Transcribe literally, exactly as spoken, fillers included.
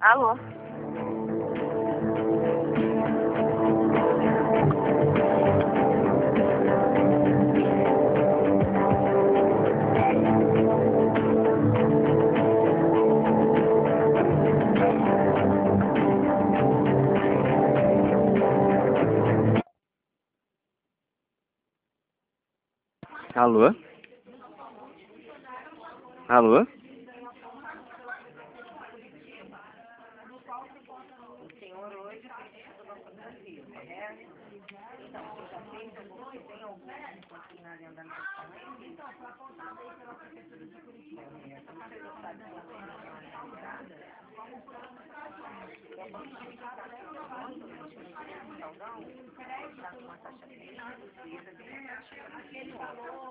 Alô? Alô? Alô? O senhor hoje fez uma fantasia, né? Então, você tem algum aqui na agenda também? Então, para apontar bem pela prefeitura de Curitiba. Você não fez a cidade de uma realizada? É bom certificado, né? Não, não. Está com uma taxa bem reduzida, bem